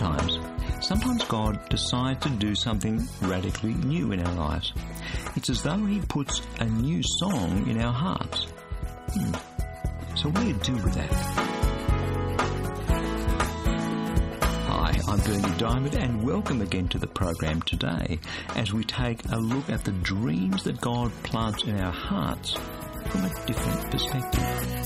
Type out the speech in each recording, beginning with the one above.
Sometimes God decides to do something radically new in our lives. It's as though He puts a new song in our hearts. So what do you do with that? Hi, I'm Bernie Diamond, and welcome again to the program today as we take a look at the dreams that God plants in our hearts from a different perspective.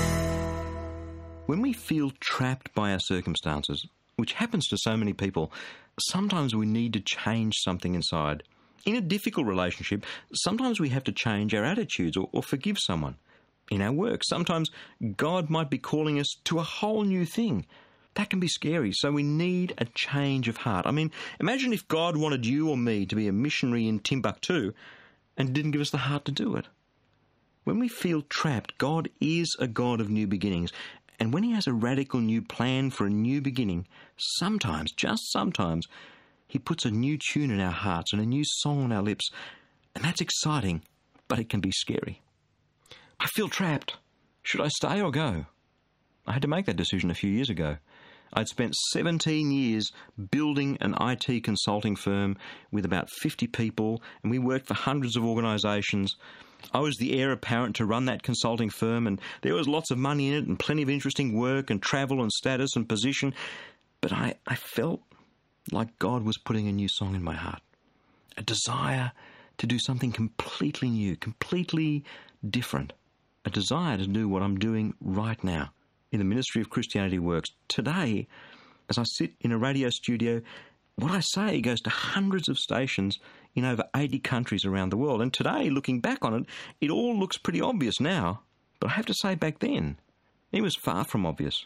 When we feel trapped by our circumstances, which happens to so many people, sometimes we need to change something inside. In a difficult relationship, sometimes we have to change our attitudes or forgive someone. In our work, sometimes God might be calling us to a whole new thing. That can be scary, so we need a change of heart. I mean, imagine if God wanted you or me to be a missionary in Timbuktu and didn't give us the heart to do it. When we feel trapped, God is a God of new beginnings. And when He has a radical new plan for a new beginning, sometimes, just sometimes, He puts a new tune in our hearts and a new song on our lips. And that's exciting, but it can be scary. I feel trapped. Should I stay or go? I had to make that decision a few years ago. I'd spent 17 years building an IT consulting firm with about 50 people, and we worked for hundreds of organisations. I was the heir apparent to run that consulting firm, and there was lots of money in it and plenty of interesting work and travel and status and position. But I felt like God was putting a new song in my heart, a desire to do something completely new, completely different, a desire to do what I'm doing right now in the Ministry of Christianity Works. Today, as I sit in a radio studio, what I say goes to hundreds of stations in over 80 countries around the world. And today, looking back on it, it all looks pretty obvious now. But I have to say back then, it was far from obvious.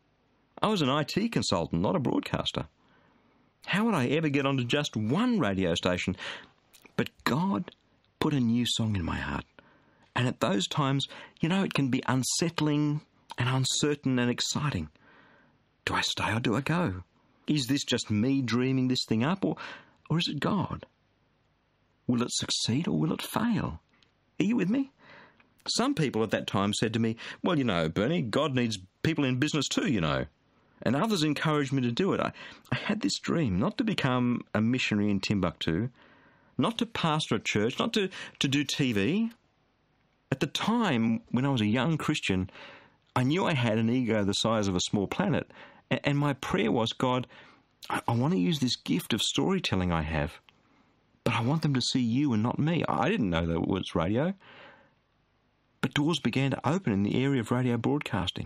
I was an IT consultant, not a broadcaster. How would I ever get onto just one radio station? But God put a new song in my heart. And at those times, it can be unsettling and uncertain and exciting. Do I stay or do I go? Is this just me dreaming this thing up, or is it God? Will it succeed or will it fail? Are you with me? Some people at that time said to me, well, Bernie, God needs people in business too, And others encouraged me to do it. I had this dream, not to become a missionary in Timbuktu, not to pastor a church, not to do TV. At the time, when I was a young Christian, I knew I had an ego the size of a small planet. And my prayer was, God, I want to use this gift of storytelling I have, but I want them to see you and not me. I didn't know that it was radio. But doors began to open in the area of radio broadcasting.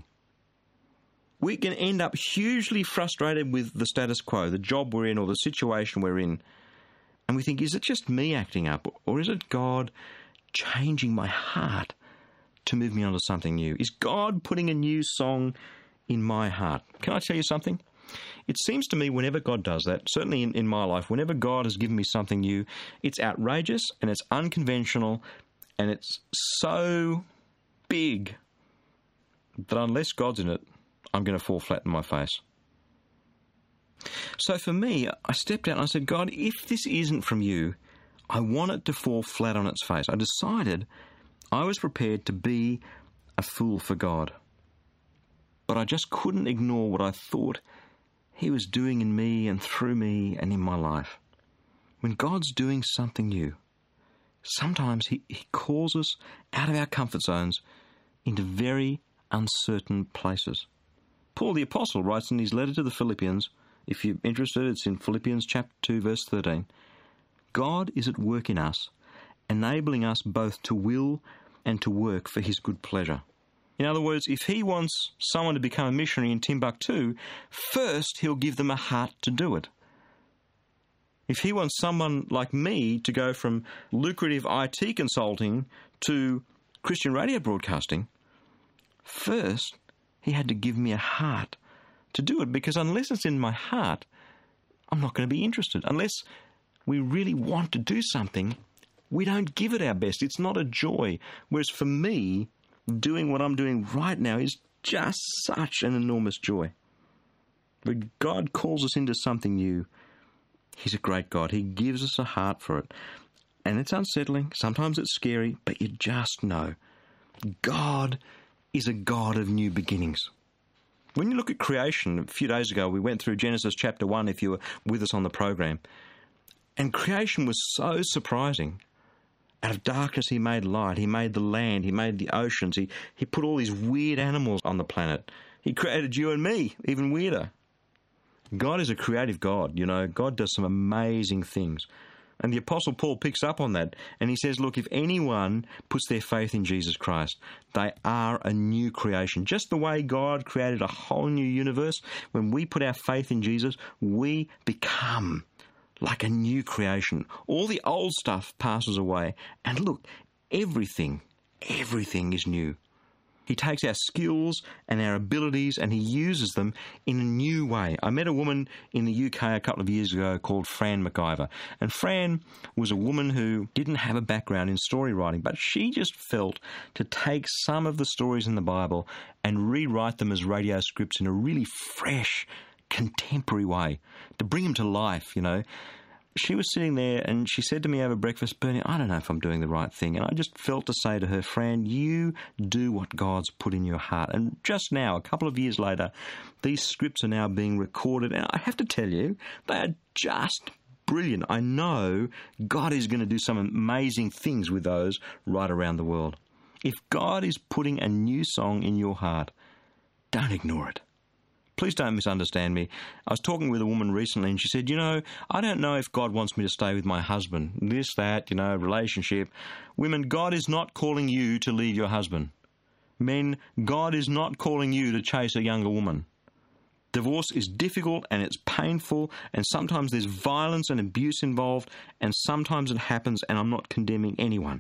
We can end up hugely frustrated with the status quo, the job we're in or the situation we're in. And we think, is it just me acting up, or is it God changing my heart to move me onto something new? Is God putting a new song in my heart? Can I tell you something? It seems to me whenever God does that, certainly in my life, whenever God has given me something new, it's outrageous and it's unconventional and it's so big that unless God's in it, I'm going to fall flat in my face. So for me, I stepped out and I said, God, if this isn't from you, I want it to fall flat on its face. I decided I was prepared to be a fool for God. But I just couldn't ignore what I thought He was doing in me and through me and in my life. When God's doing something new, sometimes He calls us out of our comfort zones into very uncertain places. Paul the Apostle writes in his letter to the Philippians, if you're interested, it's in Philippians chapter 2, verse 13, God is at work in us, enabling us both to will and to work for His good pleasure. In other words, if He wants someone to become a missionary in Timbuktu, first He'll give them a heart to do it. If He wants someone like me to go from lucrative IT consulting to Christian radio broadcasting, first He had to give me a heart to do it, because unless it's in my heart, I'm not going to be interested. Unless we really want to do something, we don't give it our best. It's not a joy. Whereas for me, doing what I'm doing right now is just such an enormous joy. But God calls us into something new. He's a great God. He gives us a heart for it. And it's unsettling. Sometimes it's scary, but you just know God is a God of new beginnings. When you look at creation, a few days ago we went through Genesis chapter 1, if you were with us on the program, and creation was so surprising. Out of darkness he made light, he made the land, he made the oceans, he put all these weird animals on the planet. He created you and me, even weirder. God is a creative God, you know. God does some amazing things. And the Apostle Paul picks up on that, and he says, look, if anyone puts their faith in Jesus Christ, they are a new creation. Just the way God created a whole new universe, when we put our faith in Jesus, we become like a new creation. All the old stuff passes away. And look, everything is new. He takes our skills and our abilities and he uses them in a new way. I met a woman in the UK a couple of years ago called Fran McIver. And Fran was a woman who didn't have a background in story writing, but she just felt to take some of the stories in the Bible and rewrite them as radio scripts in a really fresh, contemporary way, to bring them to life, you know. She was sitting there and she said to me over breakfast, Bernie, I don't know if I'm doing the right thing. And I just felt to say to her, Fran, you do what God's put in your heart. And just now, a couple of years later, these scripts are now being recorded. And I have to tell you, they are just brilliant. I know God is going to do some amazing things with those right around the world. If God is putting a new song in your heart, don't ignore it. Please don't misunderstand me. I was talking with a woman recently and she said, you know, I don't know if God wants me to stay with my husband. This, that, you know, relationship. Women, God is not calling you to leave your husband. Men, God is not calling you to chase a younger woman. Divorce is difficult and it's painful, and sometimes there's violence and abuse involved, and sometimes it happens, and I'm not condemning anyone.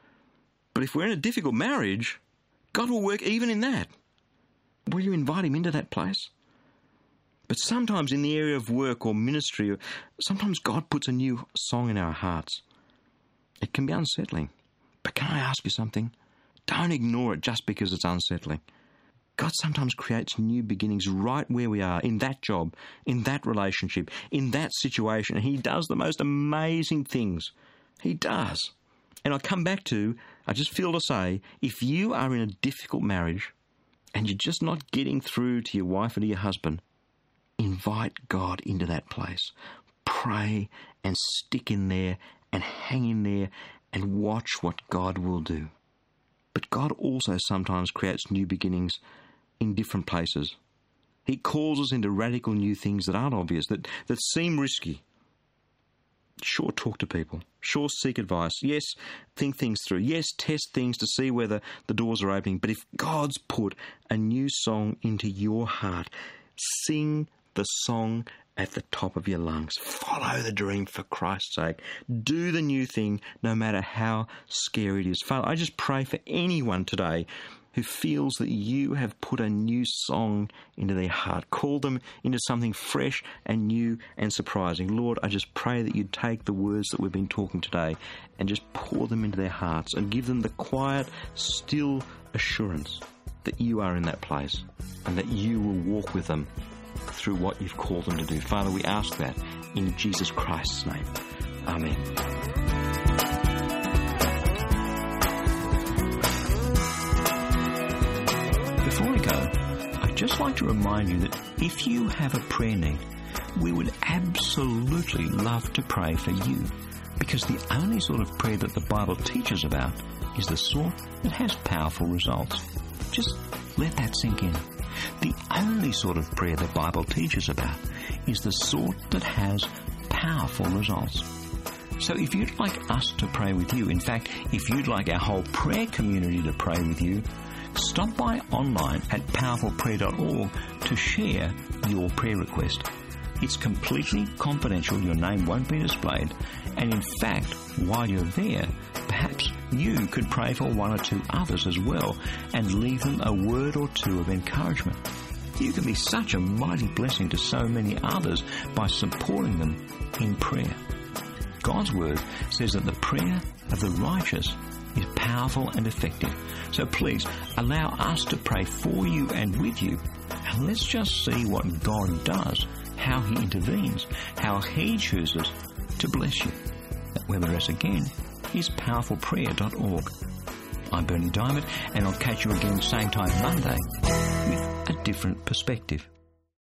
But if we're in a difficult marriage, God will work even in that. Will you invite him into that place? But sometimes in the area of work or ministry, sometimes God puts a new song in our hearts. It can be unsettling. But can I ask you something? Don't ignore it just because it's unsettling. God sometimes creates new beginnings right where we are, in that job, in that relationship, in that situation. And he does the most amazing things. He does. And I come back to, I just feel to say, if you are in a difficult marriage and you're just not getting through to your wife or to your husband, invite God into that place. Pray and stick in there and hang in there and watch what God will do. But God also sometimes creates new beginnings in different places. He calls us into radical new things that aren't obvious, that seem risky. Sure, talk to people. Sure, seek advice. Yes, think things through. Yes, test things to see whether the doors are opening. But if God's put a new song into your heart, sing the song at the top of your lungs. Follow the dream for Christ's sake. Do the new thing no matter how scary it is. Father, I just pray for anyone today who feels that you have put a new song into their heart. Call them into something fresh and new and surprising. Lord, I just pray that you'd take the words that we've been talking today and just pour them into their hearts and give them the quiet, still assurance that you are in that place and that you will walk with them through what you've called them to do. Father, we ask that in Jesus Christ's name. Amen. Before I go, I'd just like to remind you that if you have a prayer need, we would absolutely love to pray for you, because the only sort of prayer that the Bible teaches about is the sort that has powerful results. Just let that sink in. The only sort of prayer the Bible teaches about is the sort that has powerful results. So if you'd like us to pray with you, in fact, if you'd like our whole prayer community to pray with you, stop by online at powerfulprayer.org to share your prayer request. It's completely confidential. Your name won't be displayed. And in fact, while you're there, perhaps you could pray for one or two others as well and leave them a word or two of encouragement. You can be such a mighty blessing to so many others by supporting them in prayer. God's word says that the prayer of the righteous is powerful and effective. So please allow us to pray for you and with you. And let's just see what God does, how he intervenes, how he chooses to bless you. That web address again is powerfulprayer.org. I'm Bernie Diamond, and I'll catch you again same time Monday with a different perspective.